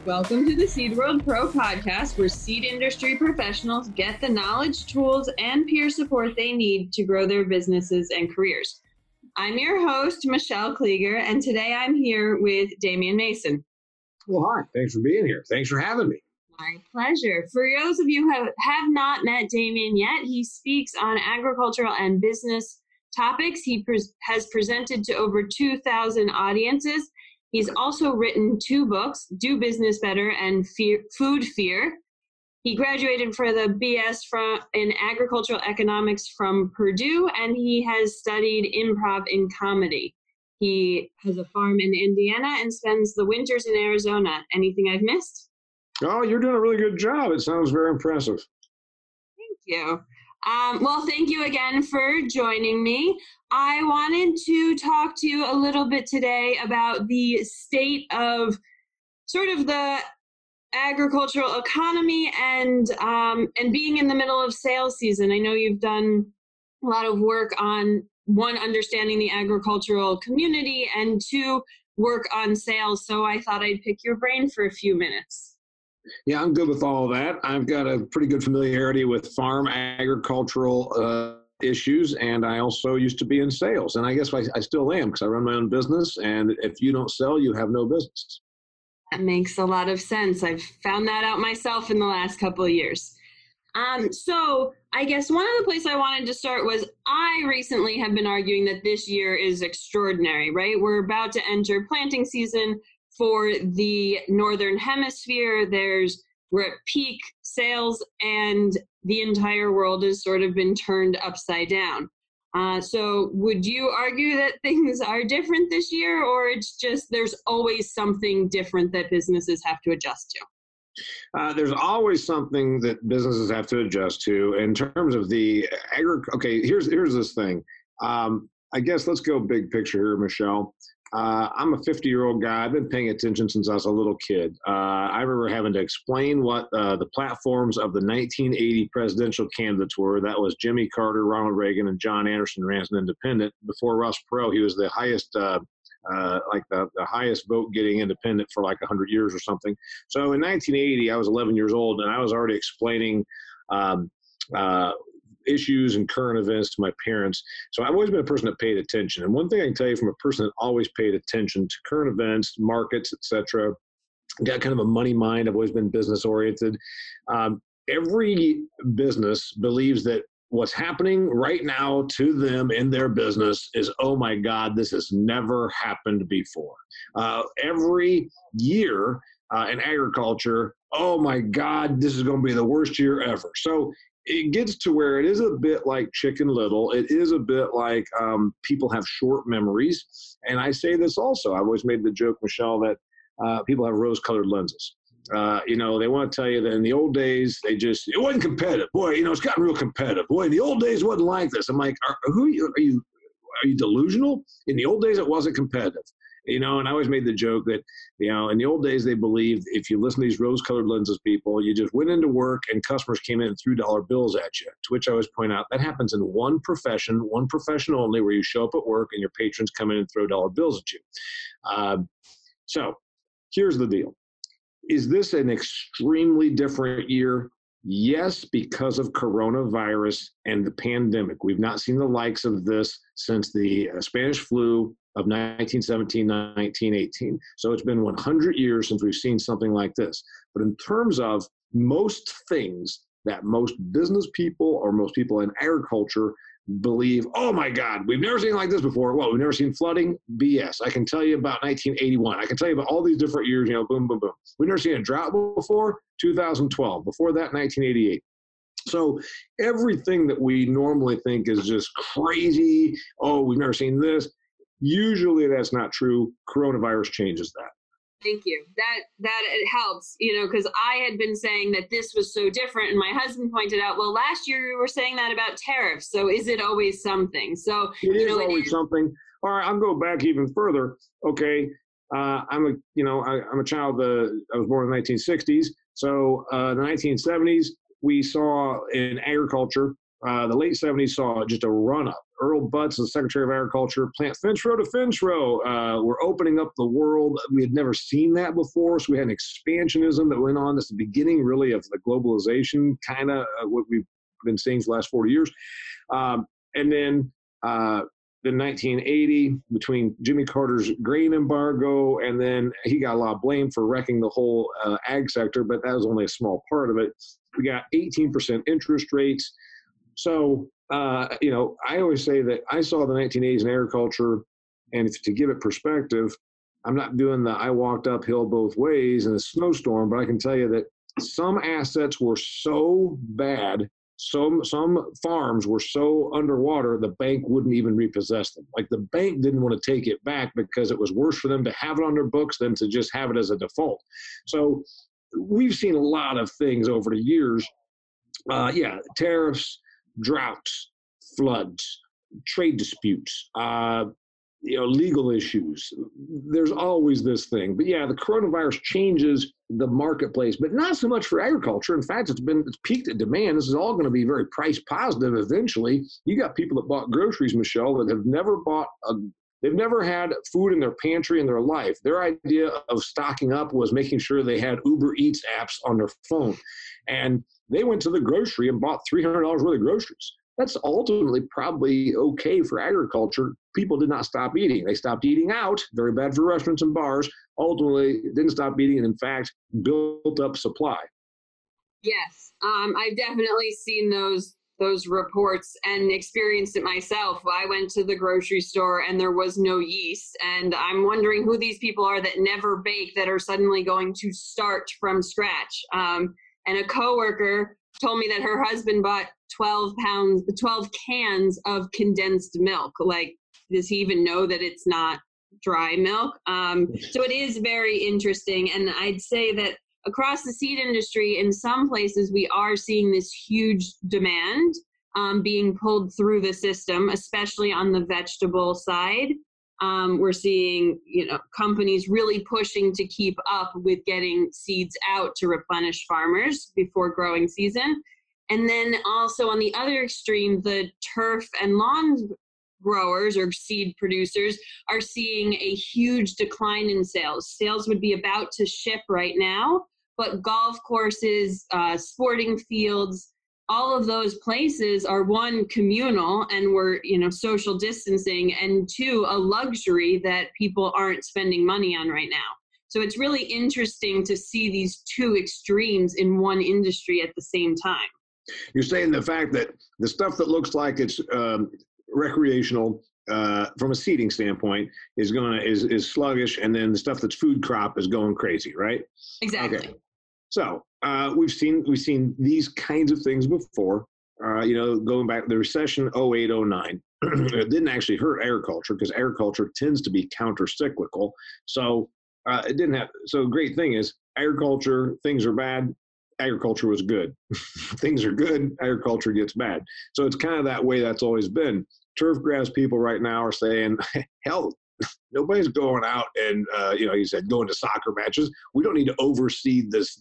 Welcome to the Seed World Pro podcast, where seed industry professionals get the knowledge, tools, and peer support they need to grow their businesses and careers. I'm your host, Michelle Klieger, and today I'm here with Damian Mason. Well, hi. Thanks for being here. Thanks for having me. My pleasure. For those of you who have not met Damian yet, he speaks on agricultural and business topics. He has presented to over 2,000 audiences. He's also written 2 books, Do Business Better and Food Fear. He graduated for the BS in agricultural economics from Purdue, and he has studied improv in comedy. He has a farm in Indiana and spends the winters in Arizona. Anything I've missed? Oh, you're doing a really good job. It sounds very impressive. Thank you. Well, thank you again for joining me. I wanted to talk to you a little bit today about the state of sort of the agricultural economy and being in the middle of sales season. I know you've done a lot of work on, 1, understanding the agricultural community, and 2, work on sales. So I thought I'd pick your brain for a few minutes. Yeah, I'm good with all of that. I've got a pretty good familiarity with farm agricultural issues, and I also used to be in sales. And I guess I still am, because I run my own business, and if you don't sell, you have no business. That makes a lot of sense. I've found that out myself in the last couple of years. So I guess one of the places I wanted to start was, I recently have been arguing that this year is extraordinary, right? We're about to enter planting season for the Northern Hemisphere. We're at peak sales, and the entire world has sort of been turned upside down. So would you argue that things are different this year, or it's just there's always something different that businesses have to adjust to? There's always something that businesses have to adjust to in terms of the Okay, here's this thing. I guess let's go big picture here, Michelle. I'm a 50-year-old guy. I've been paying attention since I was a little kid. I remember having to explain what the platforms of the 1980 presidential candidates were. That was Jimmy Carter, Ronald Reagan, and John Anderson ran as an independent. Before Ross Perot, he was the highest, the highest vote-getting independent for like 100 years or something. So in 1980, I was 11 years old, and I was already explaining issues and current events to my parents. So I've always been a person that paid attention. And one thing I can tell you from a person that always paid attention to current events, markets, etc., got kind of a money mind. I've always been business oriented. Every business believes that what's happening right now to them in their business is, oh my God, this has never happened before. Every year in agriculture, oh my God, this is going to be the worst year ever. So it gets to where it is a bit like Chicken Little. It is a bit like people have short memories. And I say this also. I've always made the joke, Michelle, that people have rose-colored lenses. They want to tell you that in the old days, it wasn't competitive. Boy, it's gotten real competitive. Boy, in the old days, it wasn't like this. I'm like, are you delusional? In the old days, it wasn't competitive. And I always made the joke that, in the old days, they believed if you listen to these rose-colored lenses people, you just went into work and customers came in and threw dollar bills at you, to which I always point out that happens in one profession only, where you show up at work and your patrons come in and throw dollar bills at you. So here's the deal. Is this an extremely different year? Yes, because of coronavirus and the pandemic. We've not seen the likes of this since the Spanish flu of 1917, 1918. So it's been 100 years since we've seen something like this. But in terms of most things that most business people or most people in agriculture believe, oh my God, we've never seen like this before. Well, we've never seen flooding? BS. I can tell you about 1981. I can tell you about all these different years, boom, boom, boom. We've never seen a drought before, 2012. Before that, 1988. So everything that we normally think is just crazy, oh, we've never seen this, usually that's not true. Coronavirus changes that. Thank you. That it helps, because I had been saying that this was so different, and my husband pointed out, well, last year you were saying that about tariffs. So is it always something? So it is always something. All right, I'll go back even further. Okay, I'm a child. I was born in the 1960s. So the 1970s, we saw in agriculture The late 70s saw just a run up. Earl Butz, the Secretary of Agriculture, plant fence row to fence row. We're opening up the world. We had never seen that before. So we had an expansionism that went on. That's the beginning, really, of the globalization, kind of what we've been seeing for the last 40 years. And then in 1980, between Jimmy Carter's grain embargo, and then he got a lot of blame for wrecking the whole ag sector, but that was only a small part of it. We got 18% interest rates. So, I always say that I saw the 1980s in agriculture, and to give it perspective, I'm not doing I walked uphill both ways in a snowstorm, but I can tell you that some assets were so bad, some farms were so underwater, the bank wouldn't even repossess them. Like the bank didn't want to take it back because it was worse for them to have it on their books than to just have it as a default. So we've seen a lot of things over the years. Tariffs, droughts, floods, trade disputes, legal issues. There's always this thing. But the coronavirus changes the marketplace, but not so much for agriculture. In fact, it's peaked at demand. This is all going to be very price positive eventually. You got people that bought groceries, Michelle, that have never they've never had food in their pantry in their life. Their idea of stocking up was making sure they had Uber Eats apps on their phone. And they went to the grocery and bought $300 worth of groceries. That's ultimately probably okay for agriculture. People did not stop eating. They stopped eating out, very bad for restaurants and bars. Ultimately, didn't stop eating and, in fact, built up supply. Yes, I've definitely seen those reports and experienced it myself. I went to the grocery store and there was no yeast. And I'm wondering who these people are that never bake that are suddenly going to start from scratch. And a coworker told me that her husband bought 12 cans of condensed milk. Like, does he even know that it's not dry milk? So it is very interesting. And I'd say that across the seed industry, in some places, we are seeing this huge demand being pulled through the system, especially on the vegetable side. We're seeing, companies really pushing to keep up with getting seeds out to replenish farmers before growing season. And then also on the other extreme, the turf and lawn growers or seed producers are seeing a huge decline in sales. Sales would be about to ship right now, but golf courses, sporting fields, all of those places are, one, communal and we're, social distancing, and two, a luxury that people aren't spending money on right now. So it's really interesting to see these two extremes in one industry at the same time. You're saying the fact that the stuff that looks like it's recreational from a seeding standpoint is sluggish, and then the stuff that's food crop is going crazy, right? Exactly. Okay. So we've seen these kinds of things before. Going back to the recession 08, 09, it didn't actually hurt agriculture because agriculture tends to be counter-cyclical. So it didn't have. So great thing is agriculture, things are bad, agriculture was good. Things are good, agriculture gets bad. So it's kind of that way that's always been. Turf grass people right now are saying, hell, nobody's going out and, you said going to soccer matches. We don't need to overseed this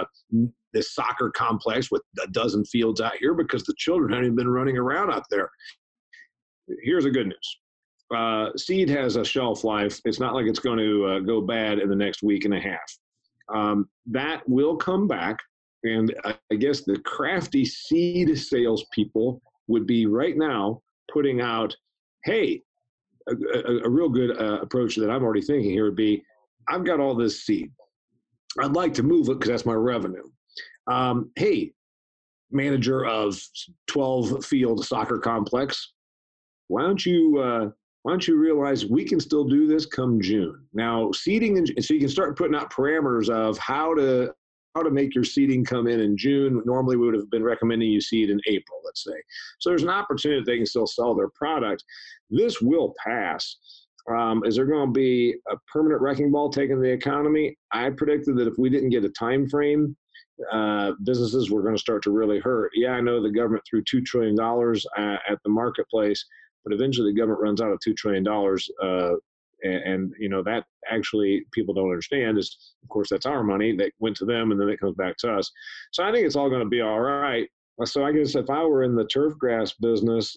soccer complex with a dozen fields out here because the children haven't even been running around out there. Here's the good news. Seed has a shelf life. It's not like it's going to go bad in the next week and a half. That will come back. And I guess the crafty seed salespeople would be right now putting out, hey, a real good approach that I'm already thinking here would be, I've got all this seed. I'd like to move it because that's my revenue. Hey, manager of 12 field soccer complex, why don't you realize we can still do this come June? Now, seeding, and so you can start putting out parameters of how to make your seeding come in June. Normally, we would have been recommending you seed in April, let's say. So there's an opportunity that they can still sell their product. This will pass. Is there going to be a permanent wrecking ball taking the economy? I predicted that if we didn't get a time frame, businesses were going to start to really hurt. Yeah, I know the government threw $2 trillion at the marketplace, but eventually the government runs out of $2 trillion. And that actually people don't understand is, of course, that's our money that went to them and then it comes back to us. So I think it's all going to be all right. So I guess if I were in the turf grass business,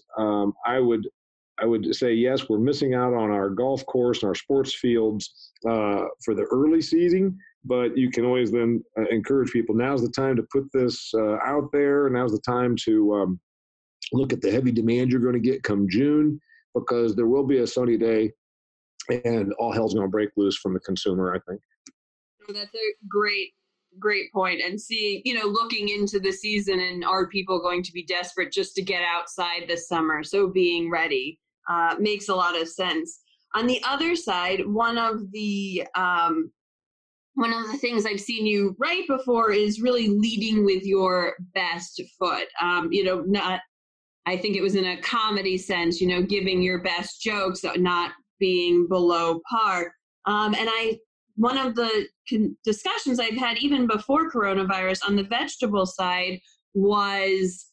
I would say yes, we're missing out on our golf course and our sports fields for the early season. But you can always then encourage people. Now's the time to put this out there. Now's the time to look at the heavy demand you're going to get come June, because there will be a sunny day, and all hell's going to break loose from the consumer, I think. That's a great point. And seeing, looking into the season, and are people going to be desperate just to get outside this summer? So being ready makes a lot of sense. On the other side, one of the things I've seen you write before is really leading with your best foot. Not, I think it was in a comedy sense, giving your best jokes, not being below par. One of the discussions I've had even before coronavirus on the vegetable side was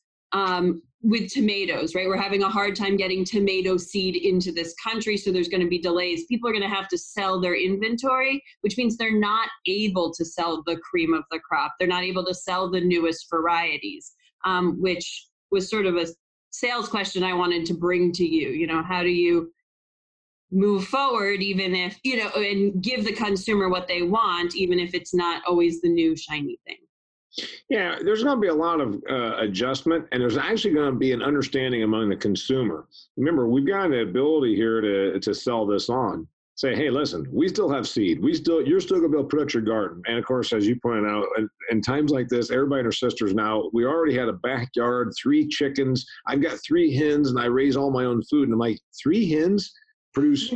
with tomatoes, right? We're having a hard time getting tomato seed into this country, so there's going to be delays. People are going to have to sell their inventory, which means they're not able to sell the cream of the crop. They're not able to sell the newest varieties, which was sort of a sales question I wanted to bring to you. How do you move forward, even if, and give the consumer what they want, even if it's not always the new shiny thing? Yeah, there's going to be a lot of adjustment, and there's actually going to be an understanding among the consumer. Remember, we've got the ability here to sell this on. Say, hey, listen, we still have seed. You're still going to be able to put out your garden. And of course, as you pointed out, in times like this, everybody and their sisters now, we already had a backyard, 3 chickens. I've got 3 hens, and I raise all my own food. And I'm like, 3 hens produce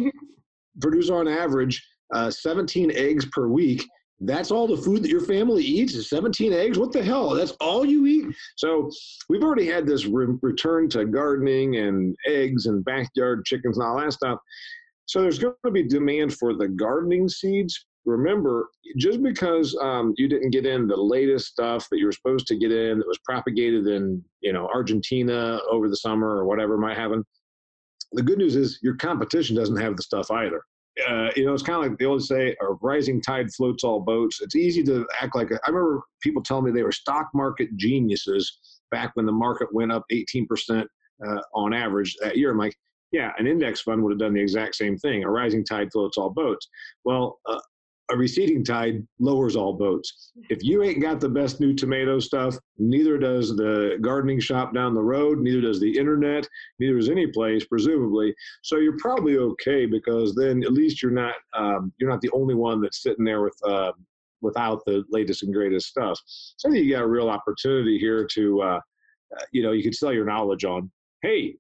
on average 17 eggs per week. That's all the food that your family eats is 17 eggs? What the hell? That's all you eat? So we've already had this return to gardening and eggs and backyard chickens and all that stuff. So there's going to be demand for the gardening seeds. Remember, just because you didn't get in the latest stuff that you were supposed to get in that was propagated in Argentina over the summer or whatever might happen, the good news is your competition doesn't have the stuff either. It's kind of like they always say, a rising tide floats all boats. It's easy to act like, I remember people telling me they were stock market geniuses back when the market went up 18% on average that year. I'm like, yeah, an index fund would have done the exact same thing. A rising tide floats all boats. Well, a receding tide lowers all boats. If you ain't got the best new tomato stuff, neither does the gardening shop down the road, neither does the internet, neither does any place, presumably. So you're probably okay, because then at least you're not the only one that's sitting there without the latest and greatest stuff. So I think you got a real opportunity here to, you could sell your knowledge on, hey,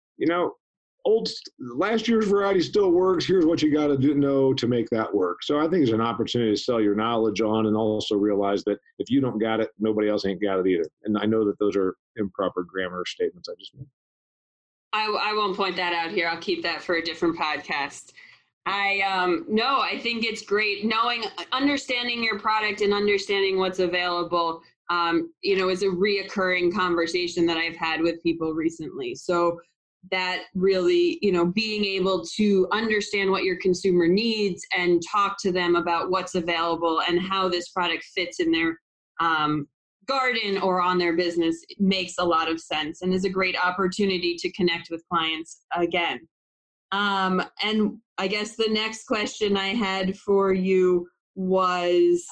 last year's variety still works. Here's what you got to know to make that work. So I think it's an opportunity to sell your knowledge on, and also realize that if you don't got it, nobody else ain't got it either. And I know that those are improper grammar statements I just made. I won't point that out here. I'll keep that for a different podcast. I think it's great understanding your product and understanding what's available. Is a reoccurring conversation that I've had with people recently. So that really, being able to understand what your consumer needs and talk to them about what's available and how this product fits in their garden or on their business makes a lot of sense, and is a great opportunity to connect with clients again. And I guess the next question I had for you was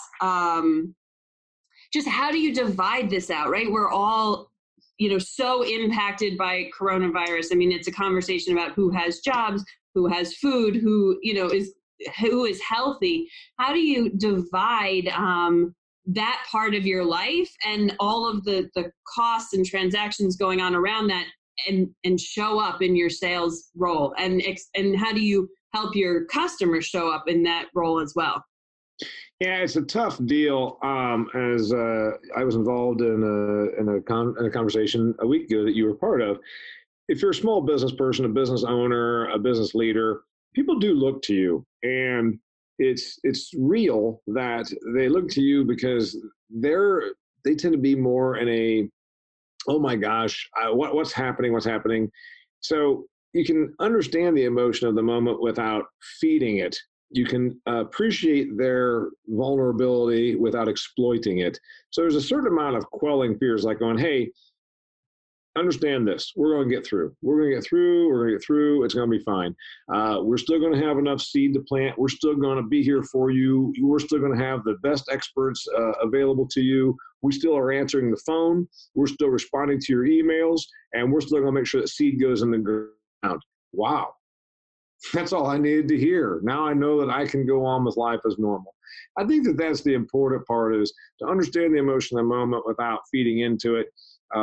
just how do you divide this out, right? We're all so impacted by coronavirus. I mean, it's a conversation about who has jobs, who has food, who is healthy. How do you divide that part of your life and all of the costs and transactions going on around that and show up in your sales role? And how do you help your customers show up in that role as well? Yeah, it's a tough deal. As I was involved in a conversation a week ago that you were part of. If you're a small business person, a business owner, a business leader, people do look to you, and it's real that they look to you because they tend to be more in a, oh my gosh, what's happening? So you can understand the emotion of the moment without feeding it. You can appreciate their vulnerability without exploiting it. So there's a certain amount of quelling fears, like going, hey, understand this. We're going to get through. We're going to get through. We're going to get through. It's going to be fine. We're still going to have enough seed to plant. We're still going to be here for you. We're still going to have the best experts available to you. We still are answering the phone. We're still responding to your emails, and we're still going to make sure that seed goes in the ground. Wow. That's all I needed to hear. Now I know that I can go on with life as normal. I think that that's the important part, is to understand the emotion of the moment without feeding into it.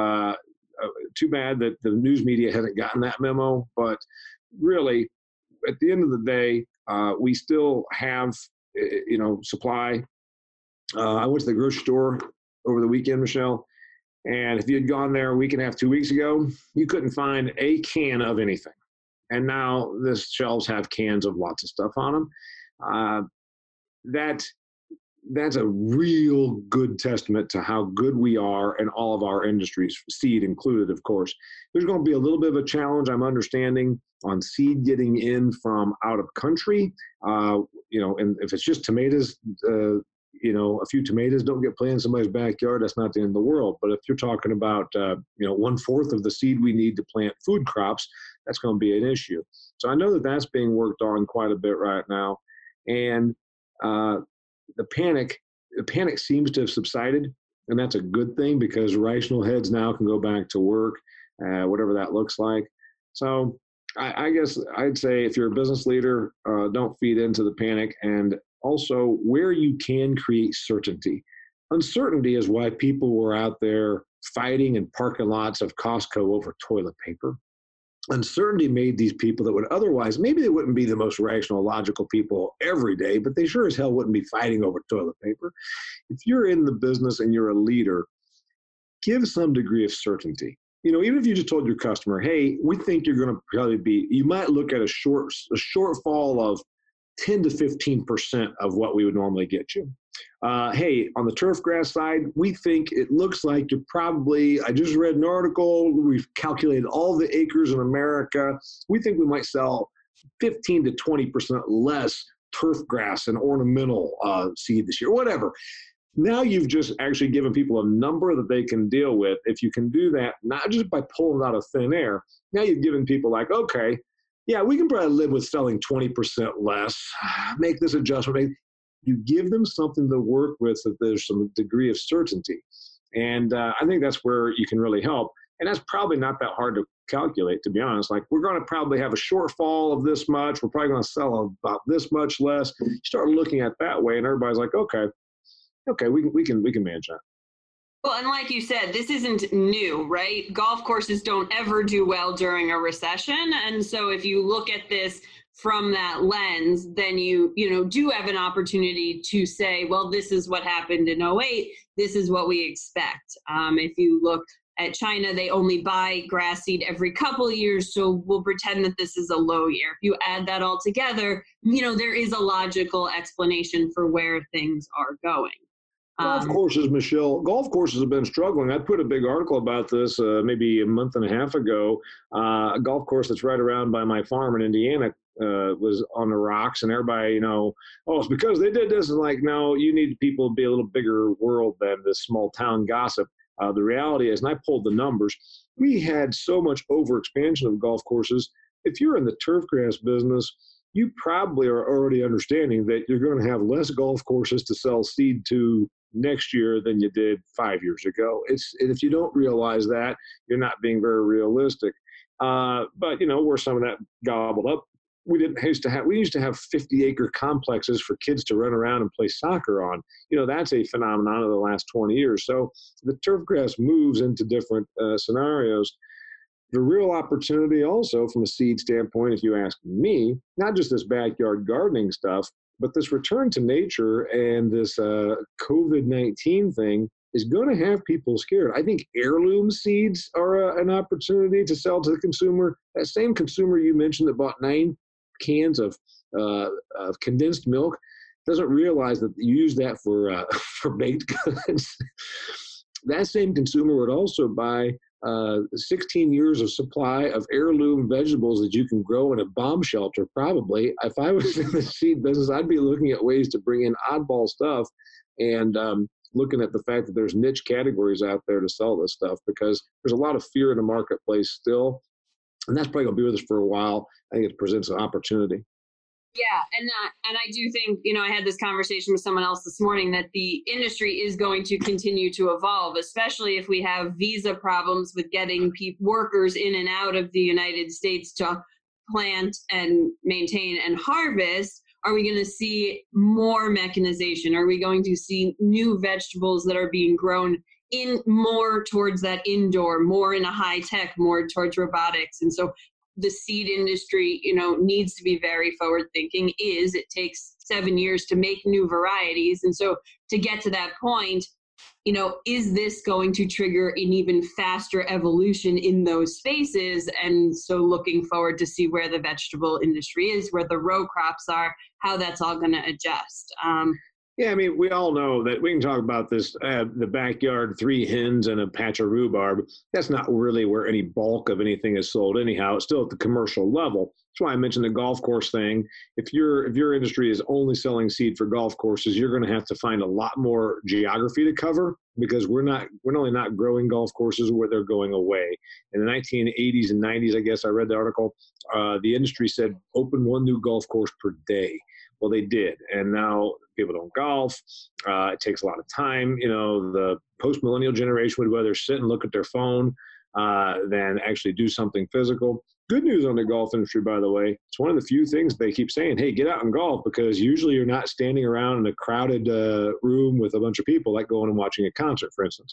Too bad that the news media hasn't gotten that memo, but really, at the end of the day, we still have, supply. I went to the grocery store over the weekend, Michelle, and if you had gone there a week and a half, 2 weeks ago, you couldn't find a can of anything. And now the shelves have cans of lots of stuff on them. That's a real good testament to how good we are in all of our industries, seed included, of course. There's going to be a little bit of a challenge, I'm understanding, on seed getting in from out of country. And if it's just tomatoes, a few tomatoes don't get planted in somebody's backyard, that's not the end of the world. But if you're talking about, 1/4 of the seed we need to plant food crops, that's going to be an issue. So I know that that's being worked on quite a bit right now. And the panic seems to have subsided, and that's a good thing, because rational heads now can go back to work, whatever that looks like. So I guess I'd say, if you're a business leader, don't feed into the panic, and also where you can create certainty. Uncertainty is why people were out there fighting in parking lots of Costco over toilet paper. Uncertainty made these people that would otherwise, maybe they wouldn't be the most rational, logical people every day, but they sure as hell wouldn't be fighting over toilet paper. If you're in the business and you're a leader, give some degree of certainty. Even if you just told your customer, hey, we think you're going to probably you might look at a shortfall of 10 to 15% of what we would normally get you. Hey, on the turf grass side, we think it looks like you're probably, I just read an article, we've calculated all the acres in America. We think we might sell 15 to 20% less turf grass and ornamental seed this year, whatever. Now you've just actually given people a number that they can deal with. If you can do that, not just by pulling it out of thin air, now you've given people like, okay, yeah, we can probably live with selling 20% less, make this adjustment. You give them something to work with, that there's some degree of certainty. And I think that's where you can really help. And that's probably not that hard to calculate, to be honest. Like, we're going to probably have a shortfall of this much. We're probably going to sell about this much less. You start looking at it that way, and everybody's like, okay, we can manage that. Well, and like you said, this isn't new, right? Golf courses don't ever do well during a recession. And so if you look at this from that lens, then you do have an opportunity to say, well, this is what happened in 2008. This is what we expect. If you look at China, they only buy grass seed every couple of years. So we'll pretend that this is a low year. If you add that all together, there is a logical explanation for where things are going. Golf courses, Michelle, golf courses have been struggling. I put a big article about this maybe a month and a half ago. A golf course that's right around by my farm in Indiana was on the rocks, and everybody, it's because they did this. And like, no, you need people to be a little bigger world than this small town gossip. The reality is, and I pulled the numbers, we had so much overexpansion of golf courses. If you're in the turf grass business, you probably are already understanding that you're going to have less golf courses to sell seed to next year than you did 5 years ago. If you don't realize that, you're not being very realistic. But where some of that gobbled up, we used to have 50-acre complexes for kids to run around and play soccer on. That's a phenomenon of the last 20 years. So the turf grass moves into different scenarios. The real opportunity also from a seed standpoint, if you ask me, not just this backyard gardening stuff, but this return to nature and this COVID-19 thing is going to have people scared. I think heirloom seeds are an opportunity to sell to the consumer. That same consumer you mentioned that bought 9 cans of condensed milk doesn't realize that you use that for baked goods. That same consumer would also buy 16 years of supply of heirloom vegetables that you can grow in a bomb shelter, probably. If I was in the seed business, I'd be looking at ways to bring in oddball stuff and looking at the fact that there's niche categories out there to sell this stuff, because there's a lot of fear in the marketplace still. And that's probably going to be with us for a while. I think it presents an opportunity. Yeah, and I do think, you know, I had this conversation with someone else this morning that the industry is going to continue to evolve, especially if we have visa problems with getting workers in and out of the United States to plant and maintain and harvest. Are we going to see more mechanization? Are we going to see new vegetables that are being grown in more towards that indoor, more in a high tech, more towards robotics? And so the seed industry, you know, needs to be very forward thinking. It takes 7 years to make new varieties. And so to get to that point, you know, is this going to trigger an even faster evolution in those spaces? And so looking forward to see where the vegetable industry is, where the row crops are, how that's all going to adjust. Yeah, I mean, we all know that we can talk about this, the backyard, 3 hens and a patch of rhubarb. That's not really where any bulk of anything is sold anyhow. It's still at the commercial level. That's why I mentioned the golf course thing. If your industry is only selling seed for golf courses, you're going to have to find a lot more geography to cover, because we're only not growing golf courses where they're going away. In the 1980s and 90s, I guess I read the article, the industry said open 1 new golf course per day. Well, they did, and now people don't golf. It takes a lot of time. You know, the post-millennial generation would rather sit and look at their phone than actually do something physical. Good news on the golf industry, by the way. It's one of the few things they keep saying, hey, get out and golf, because usually you're not standing around in a crowded room with a bunch of people, like going and watching a concert, for instance.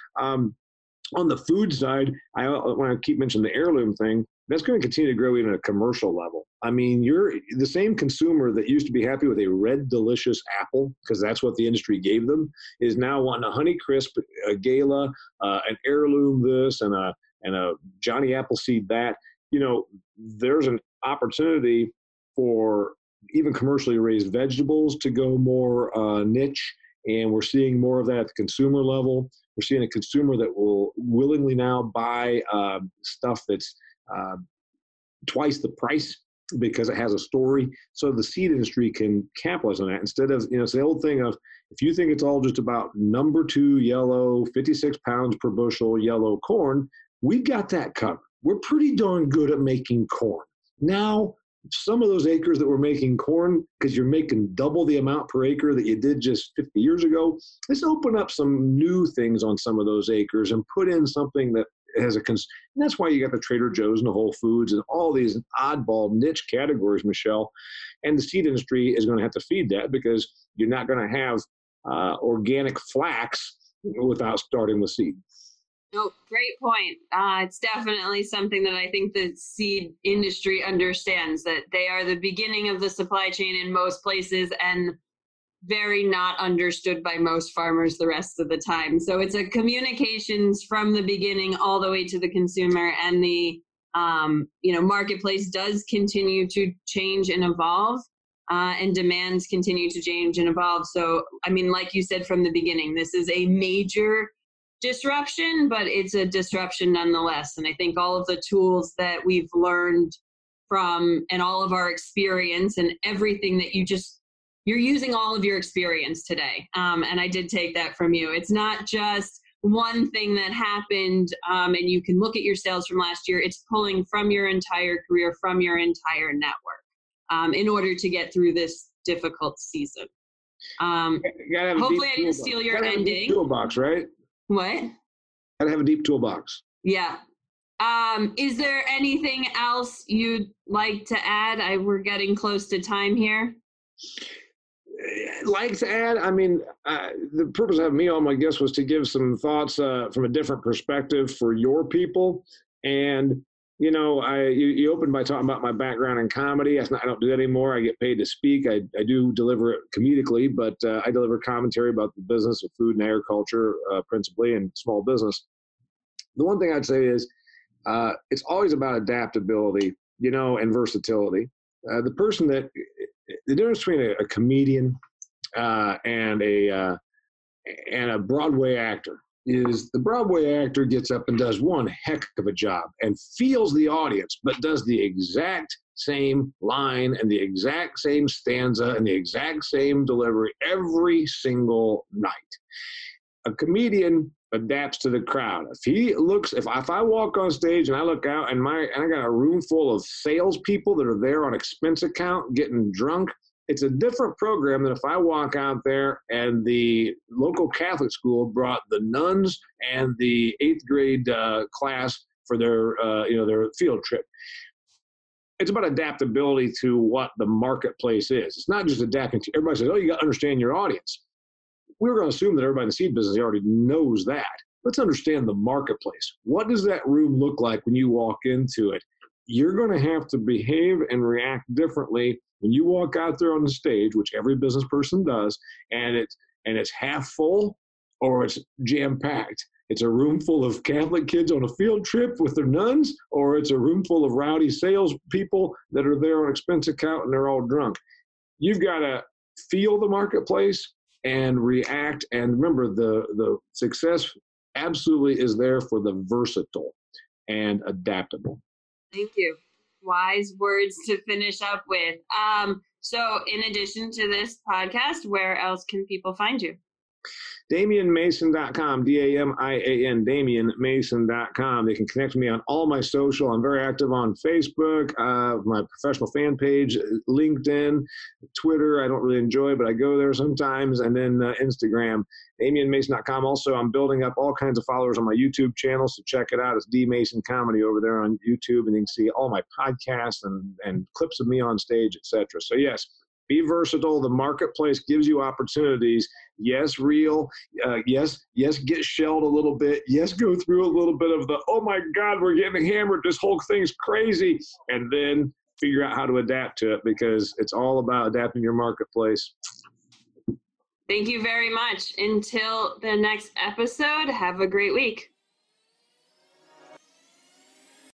On the food side, I want to keep mentioning the heirloom thing. That's going to continue to grow even at a commercial level. I mean, you're the same consumer that used to be happy with a red, delicious apple, because that's what the industry gave them, is now wanting a Honeycrisp, a Gala, an heirloom this, and a Johnny Appleseed that. You know, there's an opportunity for even commercially raised vegetables to go more niche, and we're seeing more of that at the consumer level. We're seeing a consumer that will willingly now buy stuff that's twice the price because it has a story. So the seed industry can capitalize on that, instead of, you know, it's the old thing of, if you think it's all just about number 2 yellow, 56 pounds per bushel yellow corn, we've got that covered. We're pretty darn good at making corn. Now, some of those acres that we're making corn, because you're making double the amount per acre that you did just 50 years ago, let's open up some new things on some of those acres and put in something that has and that's why you got the Trader Joe's and the Whole Foods and all these oddball niche categories, Michelle. And the seed industry is going to have to feed that, because you're not going to have organic flax without starting with seed. No, great point. It's definitely something that I think the seed industry understands, that they are the beginning of the supply chain in most places and very not understood by most farmers the rest of the time. So it's a communications from the beginning all the way to the consumer, and the marketplace does continue to change and evolve, and demands continue to change and evolve. So, I mean, like you said from the beginning, this is a major disruption, but it's a disruption nonetheless. And I think all of the tools that we've learned from, and all of our experience and everything that you're using all of your experience today. And I did take that from you. It's not just one thing that happened, and you can look at your sales from last year. It's pulling from your entire career, from your entire network, in order to get through this difficult season. Hopefully I didn't steal your ending. Toolbox, right? What? Gotta have a deep toolbox. Yeah. Is there anything else you'd like to add? We're getting close to time here. Like to add, I mean, the purpose of having me on, my guess, was to give some thoughts from a different perspective for your people. And, you know, you opened by talking about my background in comedy. I don't do that anymore. I get paid to speak. I do deliver it comedically, but I deliver commentary about the business of food and agriculture, principally, and small business. The one thing I'd say is it's always about adaptability, you know, and versatility. The difference between a comedian and a Broadway actor is the Broadway actor gets up and does one heck of a job and feels the audience, but does the exact same line and the exact same stanza and the exact same delivery every single night. A comedian adapts to the crowd. If I walk on stage and I look out and I got a room full of salespeople that are there on expense account getting drunk, it's a different program than if I walk out there and the local Catholic school brought the nuns and the 8th grade class for their field trip. It's about adaptability to what the marketplace is. It's not just adapting to, everybody says, oh, you got to understand your audience. We're going to assume that everybody in the seed business already knows that. Let's understand the marketplace. What does that room look like when you walk into it? You're going to have to behave and react differently when you walk out there on the stage, which every business person does, and it's half full or it's jam-packed. It's a room full of Catholic kids on a field trip with their nuns, or it's a room full of rowdy salespeople that are there on expense account and they're all drunk. You've got to feel the marketplace and react. And remember, the success absolutely is there for the versatile and adaptable. Thank you. Wise words to finish up with. So in addition to this podcast, where else can people find you? DamianMason.com, DAMIAN, DamianMason.com. They can connect with me on all my social. I'm very active on Facebook, my professional fan page, LinkedIn, Twitter. I don't really enjoy, but I go there sometimes. And then Instagram, DamianMason.com. Also, I'm building up all kinds of followers on my YouTube channel, so check it out. It's D Mason Comedy over there on YouTube, and you can see all my podcasts and clips of me on stage, etc. So yes, be versatile. The marketplace gives you opportunities. Yes, real. Yes, get shelled a little bit. Yes, go through a little bit of the, oh my God, we're getting hammered. This whole thing's crazy. And then figure out how to adapt to it, because it's all about adapting your marketplace. Thank you very much. Until the next episode, have a great week.